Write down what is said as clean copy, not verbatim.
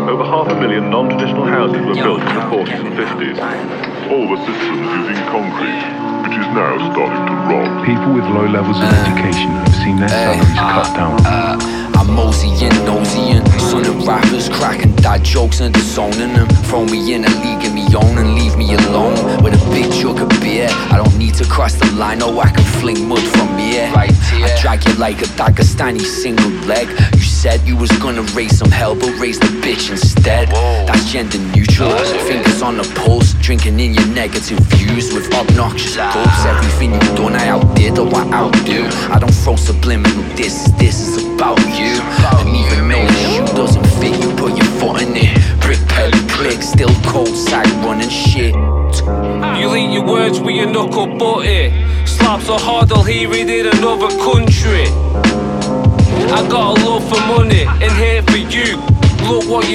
over 500,000 non-traditional houses were built in the 40s and 50s. All the systems using concrete, which is now starting to rot. People with low levels of education have seen their salaries cut down. I'm moseying, noseying, son of rappers, cracking dad jokes and disowning them. Throw me in a league of me own and leave me alone with a big jug of beer. I don't need to cross the line, oh I can fling mud from here. Right here. I drag you like a Dagestani single leg. You said you was gonna raise some hell, but raise the bitch instead. Whoa. That's gender neutral. Fingers on the pulse, drinking in your negative views with obnoxious gulps. Everything you've done I outdid or I outdo. I don't throw subliminal this is about you. And even though the shoe doesn't fit, you put your foot in it. Brick pedal click, still cold sack running shit. You'll eat your words with your knuckle butty. Slap so hard I'll hear it in another country. I got a love for money and here for you. Look what you